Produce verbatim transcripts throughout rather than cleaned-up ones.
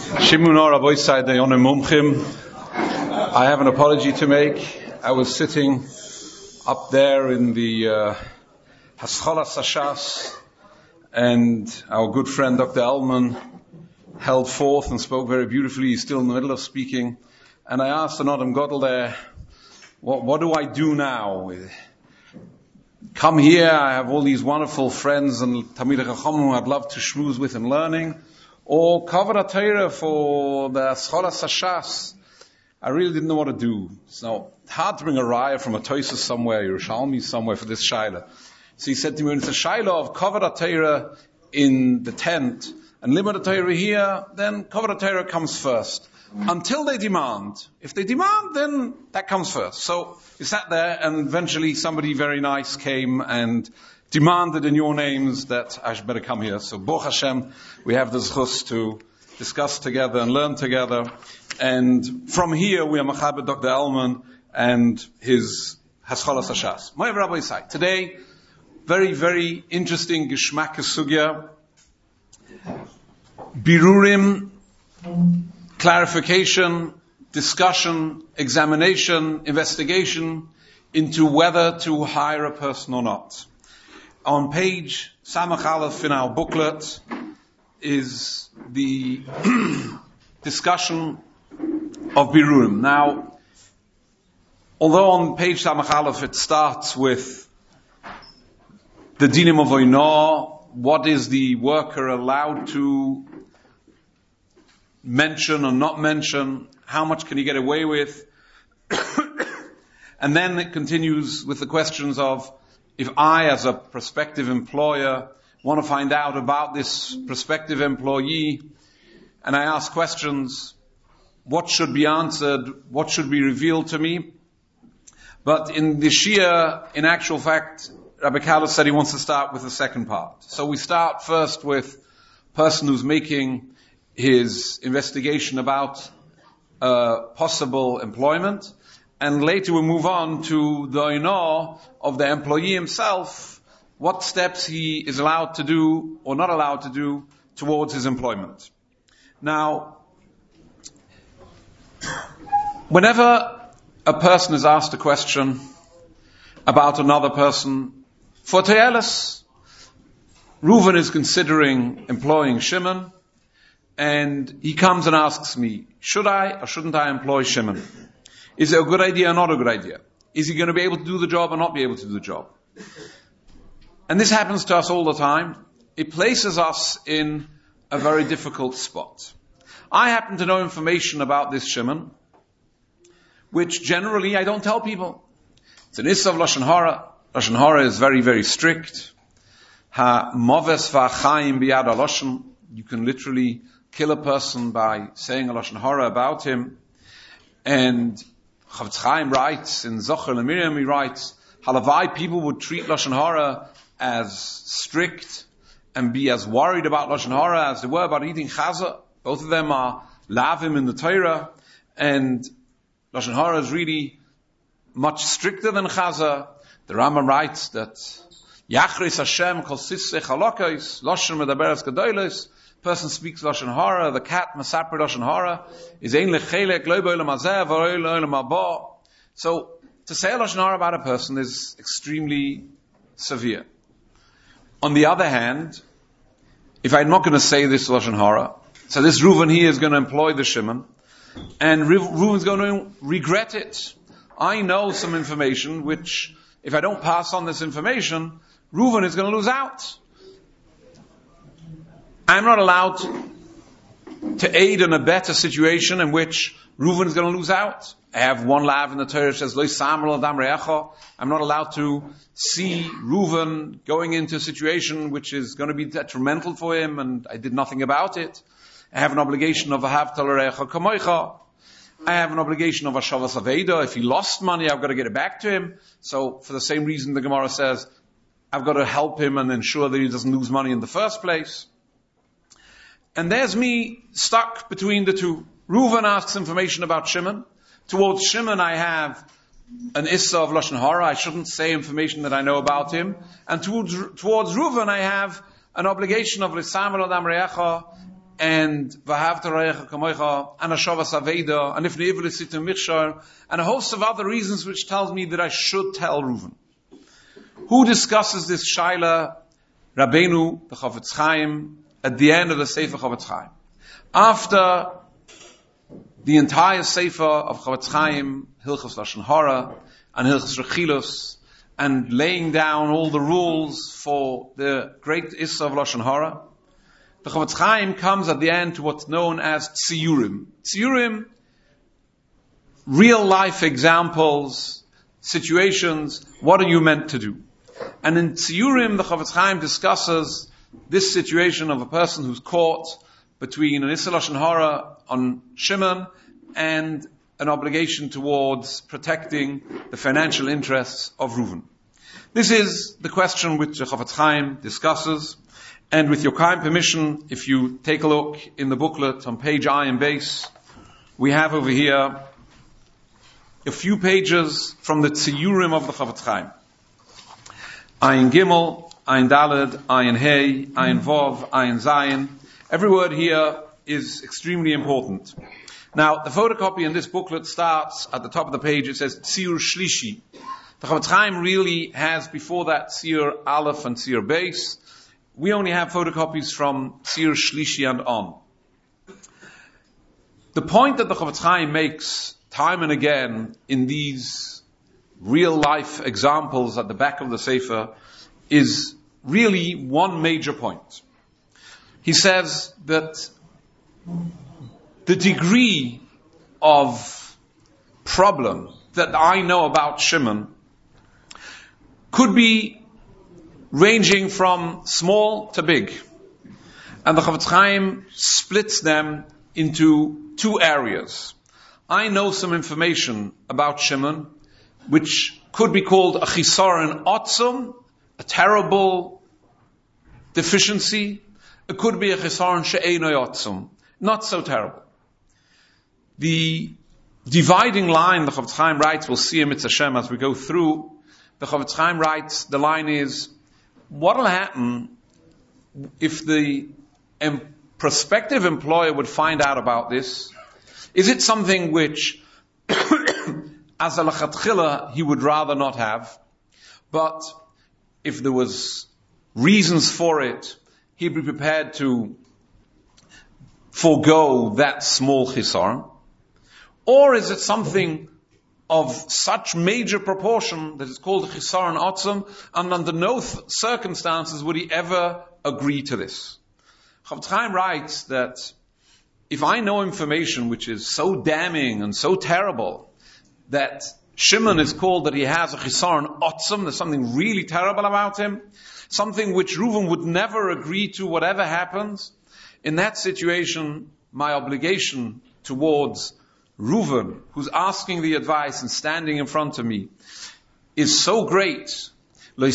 Shimunor Aboisai Dayonim Mumchim. I have an apology to make. I was sitting up there in the uh, Haschola Sashas, and our good friend Doctor Elman held forth and spoke very beautifully. He's still in the middle of speaking. And I asked Anodam Godel there, what, what do I do now? Come here, I have all these wonderful friends and Talmidei Chacham who I'd love to schmooze with and learning. Or cover a Torah for the Haschola Sashas. I really didn't know what to do. So, hard to bring a raya from a Toysus somewhere, Yerushalmi somewhere for this Shaila. So he said to me, when it's a Shaila of cover a Torah in the tent, and limit a Torah here, then cover a Torah comes first. Until they demand. If they demand, then that comes first. So, we sat there, and eventually somebody very nice came and demanded in your names that I should better come here. So, Baruch Hashem, we have the zchus to discuss together and learn together. And from here, we are Machabed Doctor Elman and his Haschola Sashas. My Rabbi Isai. Today, very, very interesting Geshmak Sugya. Birurim, clarification, discussion, examination, investigation into whether to hire a person or not. On page Samach Aleph in our booklet is the discussion of Birurim. Now, although on page Samach Aleph it starts with the dinim of Oinah, what is the worker allowed to mention or not mention, how much can he get away with, and then it continues with the questions of, if I, as a prospective employer, want to find out about this prospective employee, and I ask questions, what should be answered, what should be revealed to me? But in the Shia, in actual fact, Rabbi Kalos said he wants to start with the second part. So we start first with a person who's making his investigation about uh, possible employment, and later we move on to the Oinah of the employee himself, what steps he is allowed to do or not allowed to do towards his employment. Now, whenever a person is asked a question about another person, for Te'elis, Reuven is considering employing Shimon, and he comes and asks me, should I or shouldn't I employ Shimon? Is it a good idea or not a good idea? Is he going to be able to do the job or not be able to do the job? And this happens to us all the time. It places us in a very difficult spot. I happen to know information about this Shimon, which generally I don't tell people. It's an Issa of Lashon Hara. Lashon Hara is very, very strict. Ha moves v'achayim biyad ha-lashon. You can literally kill a person by saying a Lashon Hara about him. And Chavetz Chaim writes, in Zocher L'Miriam he writes, Halavai, people would treat Lashon Hara as strict and be as worried about Lashon Hara as they were about eating chaza. Both of them are lavim in the Torah, and Lashon Hara is really much stricter than chaza. The Rambam writes that Yachris Hashem kol sissei chalokos Lashon medaberes gedolos. Person speaks Lashon Hara, the cat Masaper Lashon Hara is ein lechelek lo b'olam hazeh v'lo b'olam haba. So to say Lashon Hara about a person is extremely severe. On the other hand, if I'm not going to say this Lashon Hara, so this Reuven here is going to employ the Shimon, and Reuven's going to regret it. I know some information which, if I don't pass on this information, Reuven is going to lose out. I'm not allowed to aid in a better situation in which Reuven is going to lose out. I have one lav in the Torah that says, Lo yisamar l'adam re'echo. I'm not allowed to see Reuven going into a situation which is going to be detrimental for him, and I did nothing about it. I have an obligation of ahavta l're'echo kamoicha. I have an obligation of Hashavas Aveda. If he lost money, I've got to get it back to him. So for the same reason the Gemara says, I've got to help him and ensure that he doesn't lose money in the first place. And there's me stuck between the two. Reuven asks information about Shimon. Towards Shimon I have an Issa of Lashon Hara. I shouldn't say information that I know about him. And towards, towards Reuven I have an obligation of L'samar Adam Re'echa and Vahavta Re'echa Kamocha, and Hashavas Aveda, and if Ne'evil Situm Michshar, and a host of other reasons which tells me that I should tell Reuven. Who discusses this Shaila? Rabbeinu, the Chofetz Chaim, at the end of the Sefer Chofetz Chaim. After the entire Sefer of Chofetz Chaim, Hilchos Lashon Hara, and Hilchos Rechilus, and laying down all the rules for the great Issa of Lashon Hara, the Chofetz Chaim comes at the end to what's known as Tziyurim. Tziyurim, real life examples, situations, what are you meant to do? And in Tziyurim, the Chofetz Chaim discusses this situation of a person who's caught between an Issa Lashon Hara on Shimon and an obligation towards protecting the financial interests of Reuven. This is the question which the Chofetz Chaim discusses. And with your kind permission, if you take a look in the booklet on page Ayin Base, we have over here a few pages from the Tziyurim of the Chofetz Chaim. Ayin Gimel, Ayin Daled, Ayin Hey, Ayin Vov, Ayin Zayin. Every word here is extremely important. Now, the photocopy in this booklet starts at the top of the page. It says Tziyur Shlishi. The Chofetz Chaim really has before that Tziyur Aleph and Tziyur Beis. We only have photocopies from Tziyur Shlishi and on. The point that the Chofetz Chaim makes time and again in these real life examples at the back of the Sefer is really one major point. He says that the degree of problem that I know about Shimon could be ranging from small to big. And the Chofetz Chaim splits them into two areas. I know some information about Shimon which could be called a chisaron otzum, a terrible deficiency. It could be a chisaron she'enoi otzum, not so terrible. The dividing line, the Chofetz Chaim writes, we'll see in Mitzvah Hashem as we go through, the Chofetz Chaim writes, the line is, what will happen if the um, prospective employer would find out about this? Is it something which as a lachatchila, he would rather not have, but if there was reasons for it, he'd be prepared to forego that small chisar? Or is it something of such major proportion that it's called chisar and otzum, and under no th- circumstances would he ever agree to this? Chofetz Chaim writes that if I know information which is so damning and so terrible that Shimon is called that he has a chisaron otzum, there's something really terrible about him, something which Reuven would never agree to whatever happens, in that situation, my obligation towards Reuven, who's asking the advice and standing in front of me, is so great. For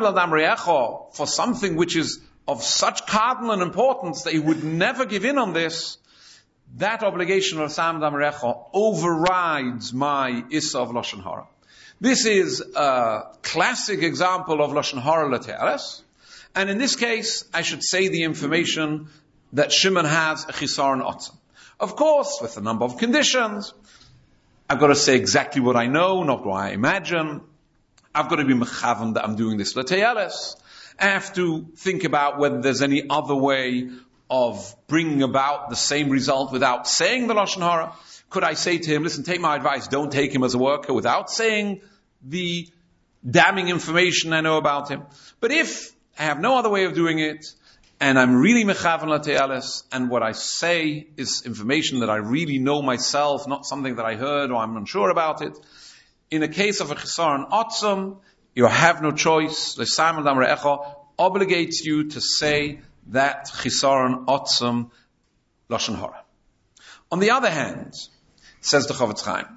something which is of such cardinal importance that he would never give in on this, that obligation of Sam Damarecha overrides my Issa of Lashon Hara. This is a classic example of Lashon Hara L'Te'eles. And in this case, I should say the information that Shimon has a Chisaron Otzim. Of course, with a number of conditions. I've got to say exactly what I know, not what I imagine. I've got to be mechavan that I'm doing this L'Te'eles. I have to think about whether there's any other way of bringing about the same result without saying the Lashon Hara. Could I say to him, listen, take my advice, don't take him as a worker, without saying the damning information I know about him? But if I have no other way of doing it, and I'm really mechavan l'te'eles, and what I say is information that I really know myself, not something that I heard or I'm unsure about it, in a case of a chisaron otzum, you have no choice. The Simon Dam Re'echa obligates you to say that chisaron otzum lashon hara. On the other hand, says the Chofetz Chaim,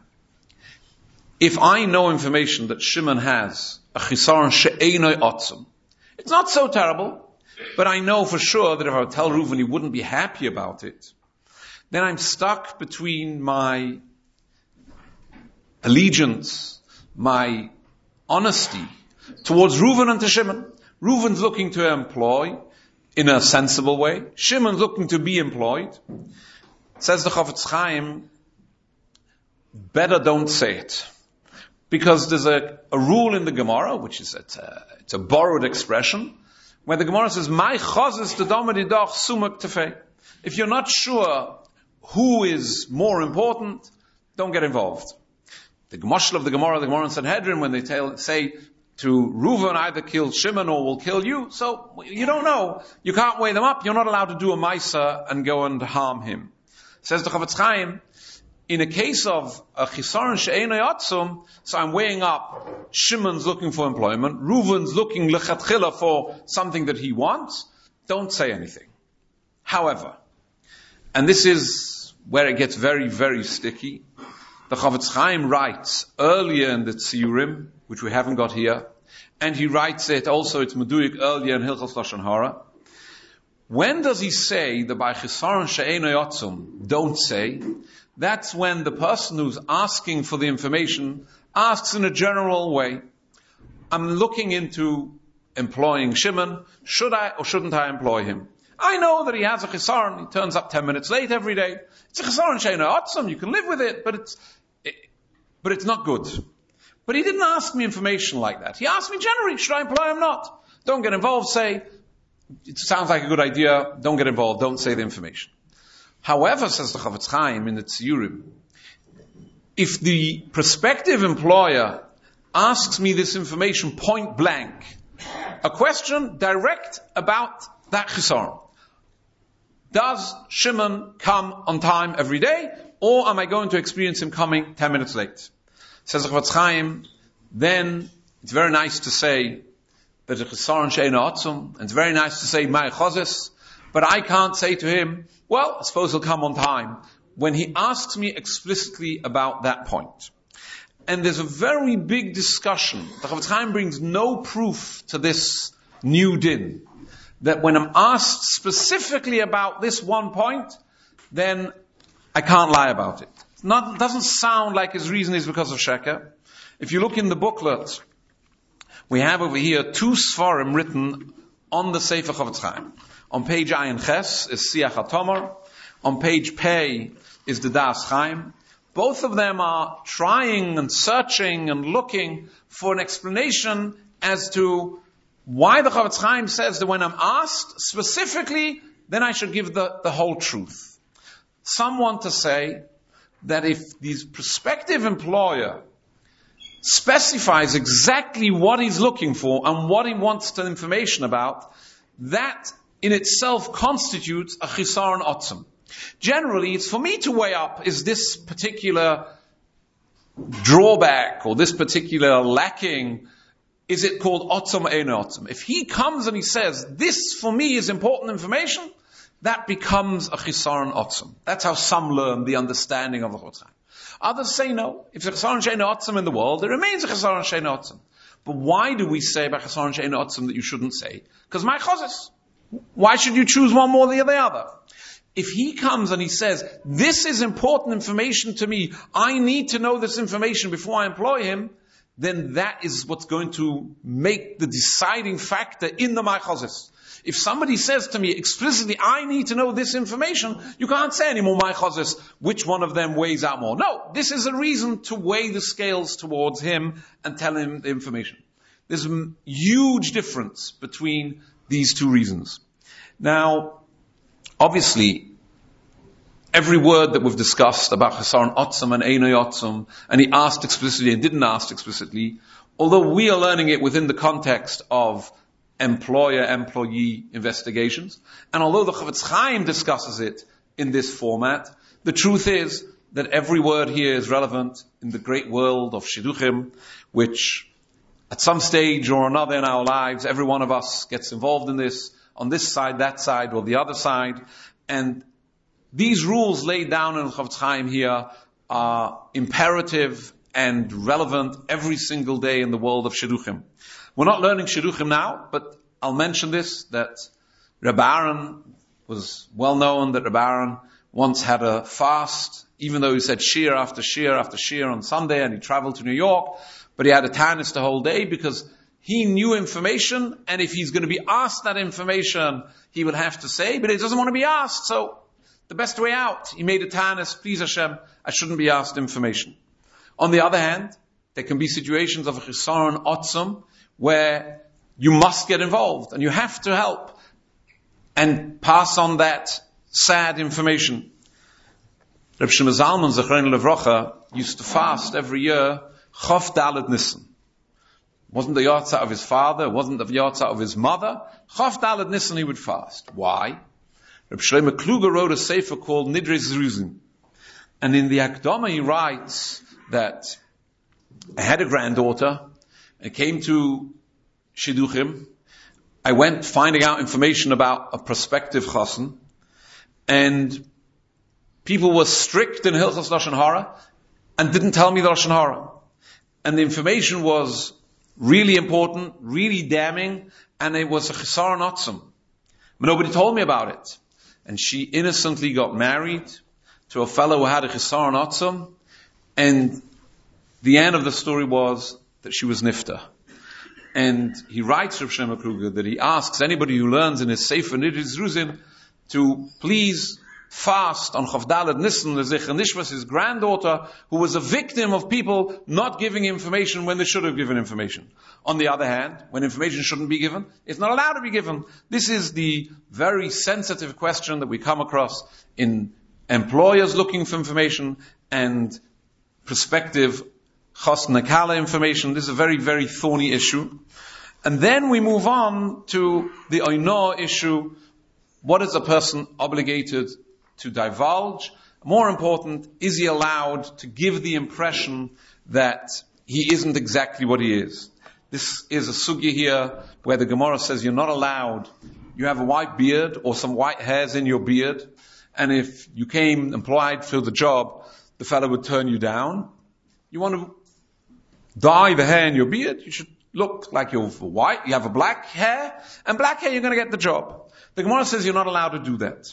if I know information that Shimon has a chisaron she'enoi otzum, it's not so terrible, but I know for sure that if I would tell Reuven he wouldn't be happy about it, then I'm stuck between my allegiance, my honesty towards Reuven and to Shimon. Reuven's looking to employ in a sensible way. Shimon's looking to be employed. Says the Chofetz Chaim, better don't say it. Because there's a, a rule in the Gemara, which is it's a, it's a borrowed expression, where the Gemara says, "My chazes to domadi doch sumak tefei." If you're not sure who is more important, don't get involved. The Gemashal of the Gemara, the Gemara in Sanhedrin, when they tell, say to Reuven, either kill Shimon or will kill you, so you don't know. You can't weigh them up. You're not allowed to do a Maisa and go and harm him. Says the Chofetz Chaim, in a case of a chisaron she'eino yatzum, so I'm weighing up, Shimon's looking for employment, Reuven's looking lechatchila for something that he wants, don't say anything. However, and this is where it gets very, very sticky, the Chofetz Chaim writes earlier in the Tziyurim, which we haven't got here, and he writes it also, it's Meduyik earlier in Hilchos Lashon Hara. When does he say that by chisaron she'eino yatzum, don't say? That's when the person who's asking for the information asks in a general way, I'm looking into employing Shimon, should I or shouldn't I employ him? I know that he has a chisaron, he turns up ten minutes late every day. It's a chisaron she'eino yatzum, you can live with it, but it's, it, but it's not good. But he didn't ask me information like that. He asked me generally, should I employ him or not? Don't get involved, say, it sounds like a good idea, don't get involved, don't say the information. However, says the Chofetz Chaim in the Tziyurim, if the prospective employer asks me this information point blank, a question direct about that chisaron, does Shimon come on time every day, or am I going to experience him coming ten minutes late? Says the Chofetz Chaim, then it's very nice to say that a chisaron she'eino yatzum, and it's very nice to say my chazes, but I can't say to him, well, I suppose he'll come on time, when he asks me explicitly about that point. And there's a very big discussion. The Chofetz Chaim brings no proof to this new din, that when I'm asked specifically about this one point, then I can't lie about it. Not, it doesn't sound like his reason is because of sheker. If you look in the booklet, we have over here two svarim written on the Sefer Chofetz Chaim. On page Ayin Ches is Siach HaTomar. On page Pei is the Das Chaim. Both of them are trying and searching and looking for an explanation as to why the Chofetz Chaim says that when I'm asked specifically, then I should give the, the whole truth. Some want to say that if the prospective employer specifies exactly what he's looking for and what he wants the information about, that in itself constitutes a chisaron otzum. Generally, it's for me to weigh up, is this particular drawback or this particular lacking, is it called otzum or eino otzum? If he comes and he says, this for me is important information, that becomes a chisaron otzum. That's how some learn the understanding of the Chofetz Chaim. Others say no. If there's a chisaron she'eino otzum in the world, there remains a chisaron she'eino otzum. But why do we say by chisaron she'eino otzum that you shouldn't say? Because my chazes. Why should you choose one more than the other? If he comes and he says, this is important information to me, I need to know this information before I employ him, then that is what's going to make the deciding factor in the my chazes. If somebody says to me explicitly, I need to know this information, you can't say anymore, my chazes, which one of them weighs out more. No, this is a reason to weigh the scales towards him and tell him the information. There's a huge difference between these two reasons. Now, obviously, every word that we've discussed about chisaron otzum and eino yatzum, and he asked explicitly and didn't ask explicitly, although we are learning it within the context of employer-employee investigations, and although the Chofetz Chaim discusses it in this format, the truth is that every word here is relevant in the great world of shidduchim, which at some stage or another in our lives, every one of us gets involved in this, on this side, that side, or the other side. And these rules laid down in Chofetz Chaim here are imperative and relevant every single day in the world of shidduchim. We're not learning shidduchim now, but I'll mention this, that Reb Aaron was well known that Reb Aaron once had a fast, even though he said shir after shir after shir on Sunday, and he traveled to New York, but he had a tanis the whole day because he knew information, and if he's going to be asked that information, he will have to say, but he doesn't want to be asked, so the best way out, he made a tanis, please Hashem, I shouldn't be asked information. On the other hand, there can be situations of a chisaron otzum, where you must get involved, and you have to help, and pass on that sad information. Reb Shimon Zalman, Zechrein Levrocha, used to fast every year, Chof Dalet Nissen. Wasn't the yahrzeit of his father, wasn't the yahrzeit of his mother. Chof Dalet Nissen he would fast. Why? Reb Shlomo Kluger wrote a sefer called Nidrei Zeruzin. And in the Akdama he writes that I had a granddaughter, I came to Shidduchim, I went finding out information about a prospective chassan, and people were strict in Hilchos Lashon Hara and didn't tell me the Lashon Hara. And the information was really important, really damning, and it was a chisaron otzum. But nobody told me about it. And she innocently got married to a fellow who had a chisaron otzum, and the end of the story was that she was nifta. And he writes, Reb Shlomo Kluger, that he asks anybody who learns in his Sefer Nidrei Zeruzin to please fast on Chof Dalet Nissen Lezecher Nishmas, his granddaughter, who was a victim of people not giving information when they should have given information. On the other hand, when information shouldn't be given, it's not allowed to be given. This is the very sensitive question that we come across in employers looking for information and prospective chas nakala information. This is a very, very thorny issue. And then we move on to the oino issue. What is a person obligated to divulge? More important, is he allowed to give the impression that he isn't exactly what he is? This is a sugya here where the Gemara says you're not allowed. You have a white beard or some white hairs in your beard, and if you came employed for the job, the fellow would turn you down. You want to dye the hair in your beard, you should look like you're white, you have a black hair, and black hair, you're going to get the job. The Gemara says you're not allowed to do that.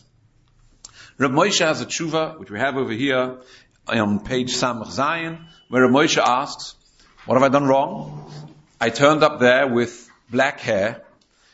Reb Moshe has a tshuva, which we have over here on page Samach Zayin, where Reb Moshe asks, what have I done wrong? I turned up there with black hair.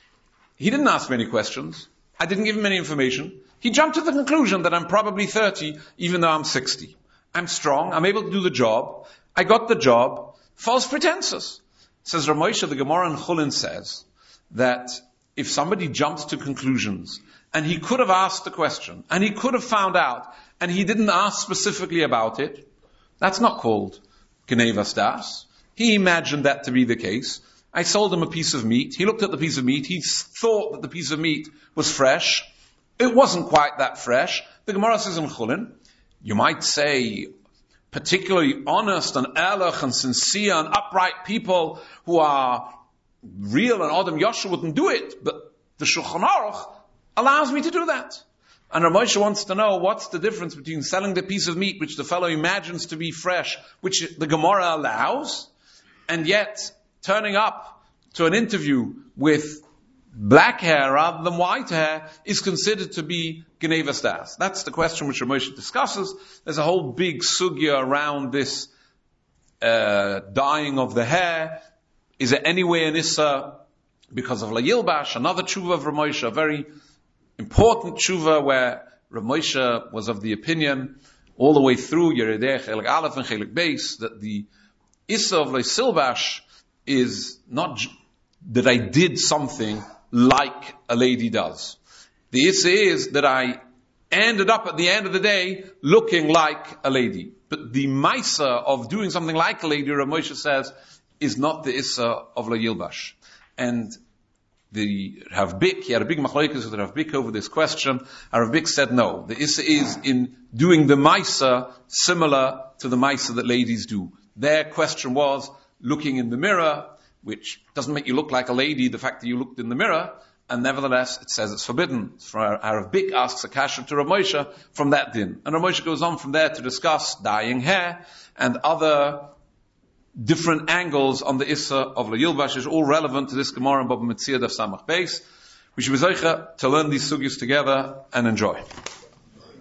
He didn't ask me any questions. I didn't give him any information. He jumped to the conclusion that I'm probably thirty, even though I'm sixty. I'm strong, I'm able to do the job. I got the job. False pretenses. Says Reb Moshe, the Gemara in Chulin says that if somebody jumps to conclusions, and he could have asked the question, and he could have found out, and he didn't ask specifically about it, that's not called Genevas Das. He imagined that to be the case. I sold him a piece of meat. He looked at the piece of meat. He thought that the piece of meat was fresh. It wasn't quite that fresh. The Gemara says in Chulin, you might say, particularly honest and ehrlich and sincere and upright people who are real and Adam Yosha wouldn't do it, but the Shulchan Aruch allows me to do that. And Rav Moshe wants to know what's the difference between selling the piece of meat which the fellow imagines to be fresh, which the Gemara allows, and yet turning up to an interview with black hair rather than white hair is considered to be Genevas Das. That's the question which Rav Moshe discusses. There's a whole big sugya around this uh, dyeing of the hair. Is it anyway an issa because of La Yilbash? Another tshuva of Rav Moshe, a very important tshuva where Rav Moshe was of the opinion all the way through Yeridei Chelik Aleph and Chelik Beis that the issa of La Silbash is not j- that I did something like a lady does. The issa is that I ended up at the end of the day looking like a lady. But the maisa of doing something like a lady, Rav Moshe says, is not the issa of La Yilbash. And the Rav Bik, he had a big machlokes with Rav Bik over this question. And Rav Bik said no. The issa is in doing the maisa similar to the maisa that ladies do. Their question was looking in the mirror, which doesn't make you look like a lady, the fact that you looked in the mirror, and nevertheless it says it's forbidden. So Rav Bik asks a kasha to Rav Moshe from that din. And Rav Moshe goes on from there to discuss dyeing hair and other different angles on the issa of La Yilbash, is all relevant to this Gemara and Baba Metzia Daf Samach Beis. We should be zeicha to learn these sugyas together and enjoy.